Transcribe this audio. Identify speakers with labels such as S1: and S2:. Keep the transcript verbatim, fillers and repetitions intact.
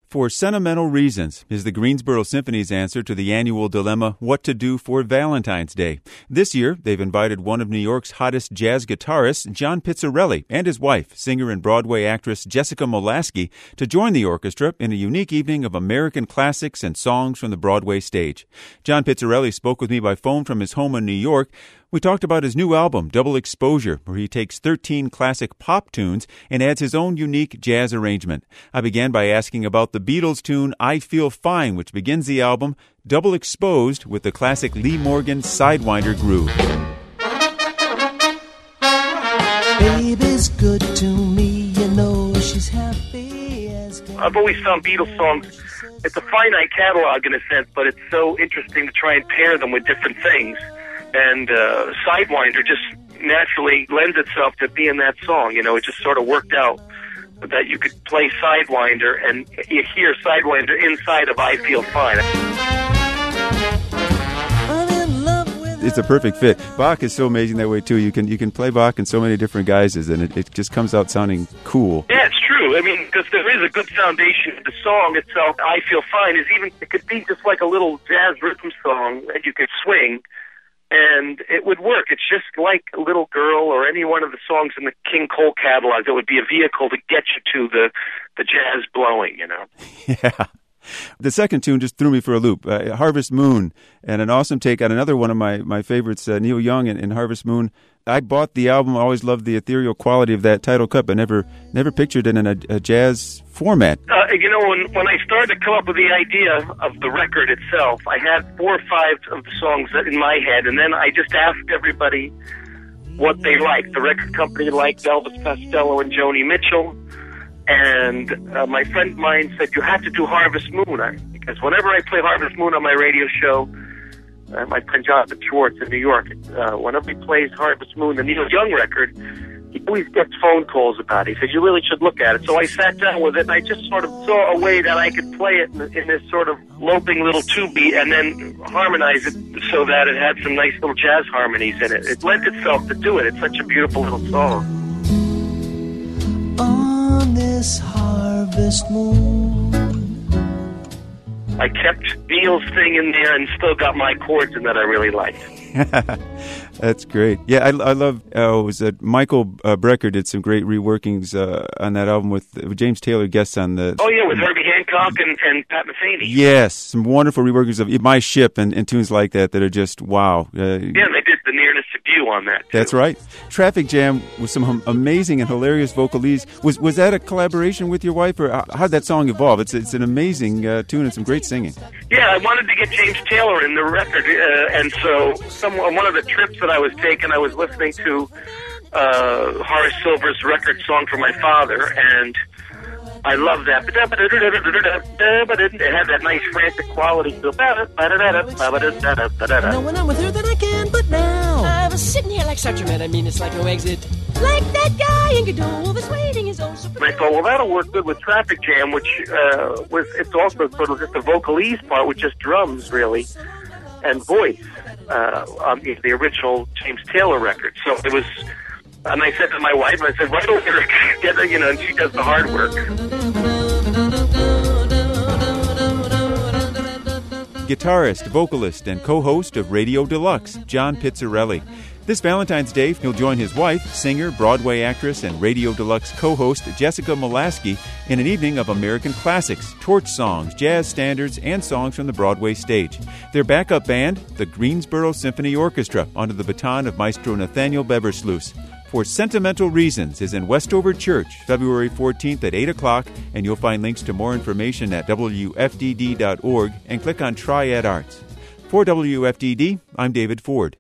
S1: For Sentimental Reasons is the Greensboro Symphony's answer to the annual dilemma, what to do for Valentine's Day. This year, they've invited one of New York's hottest jazz guitarists, John Pizzarelli, and his wife, singer and Broadway actress Jessica Molaskey, to join the orchestra in a unique evening of American classics and songs from the Broadway stage. John Pizzarelli spoke with me by phone from his home in New York. We talked about his new album, Double Exposure, where he takes thirteen classic pop tunes and adds his own unique jazz arrangement. I began by asking about the Beatles tune I Feel Fine, which begins the album, Double Exposed, with the classic Lee Morgan Sidewinder groove.
S2: Baby's good to me, you know she's happy as can.
S3: I've always found Beatles songs, it's a finite catalog in a sense, but it's so interesting to try and pair them with different things. And uh, Sidewinder just naturally lends itself to being that song. You know, it just sort of worked out that you could play Sidewinder and you hear Sidewinder inside of I Feel Fine.
S1: It's a perfect fit. Bach is so amazing that way, too. You can you can play Bach in so many different guises, and it, it just comes out sounding cool.
S3: Yeah, it's true. I mean, because there is a good foundation. The song itself, I Feel Fine, is even, it could be just like a little jazz rhythm song that you could swing. And it would work. It's just like a Little Girl or any one of the songs in the King Cole catalog that would be a vehicle to get you to the, the jazz blowing, you know?
S1: Yeah. The second tune just threw me for a loop. Uh, Harvest Moon, and an awesome take on another one of my, my favorites, uh, Neil Young in, in Harvest Moon. I bought the album, I always loved the ethereal quality of that title cut, but never never pictured it in a, a jazz format.
S3: Uh, you know, when, when I started to come up with the idea of the record itself, I had four or five of the songs in my head, and then I just asked everybody what they liked. The record company liked Elvis Costello and Joni Mitchell, and uh, my friend of mine said, you have to do Harvest Moon, I, because whenever I play Harvest Moon on my radio show, Uh, my friend Jonathan Schwartz in New York, uh, whenever he plays Harvest Moon, the Neil Young record, he always gets phone calls about it. He said, you really should look at it. So I sat down with it, and I just sort of saw a way that I could play it in, in this sort of loping little two beat and then harmonize it so that it had some nice little jazz harmonies in it. It lent itself to do it. It's such a beautiful little song.
S2: On this harvest moon,
S3: I kept Neil's thing in there and still got my chords in that I really liked.
S1: That's great. Yeah, I, I love, uh, was it Michael uh, Brecker did some great reworkings uh, on that album with uh, James Taylor guests on the...
S3: Oh, yeah, with Herbie Hancock and, and Pat Metheny.
S1: Yes, some wonderful reworkings of My Ship and, and tunes like that that are just, wow. Uh,
S3: yeah, they did the Nearness of You on that, too.
S1: That's right. Traffic Jam with some amazing and hilarious vocalese. Was was that a collaboration with your wife, or how did that song evolve? It's it's an amazing uh, tune and some great singing.
S3: Yeah, I wanted to get James Taylor in the record, uh, and so some, on one of the trips that I was taking, I was listening to uh, Horace Silver's record Song for My Father, and I love that. It had that nice frantic quality to it.
S2: no, when I'm with her, then I can, but now
S4: I was sitting here like such a man. I mean, it's like no exit. Like that guy in Godot was waiting his own super.
S3: And I thought, well, that'll work good with Traffic Jam, which uh, was, it's also sort of just a vocalese part with just drums, really, and voice uh, on the, the original James Taylor record. So it was, and I said to my wife, I said, write a lyric, get it, you know, and she does the hard work.
S1: Guitarist, vocalist, and co-host of Radio Deluxe, John Pizzarelli. This Valentine's Day, he'll join his wife, singer, Broadway actress, and Radio Deluxe co-host Jessica Molaskey in an evening of American classics, torch songs, jazz standards, and songs from the Broadway stage. Their backup band, the Greensboro Symphony Orchestra, under the baton of Maestro Nathaniel Beversluis. For Sentimental Reasons is in Westover Church, February fourteenth at eight o'clock, and you'll find links to more information at W F D D dot org and click on Triad Arts. For W F D D, I'm David Ford.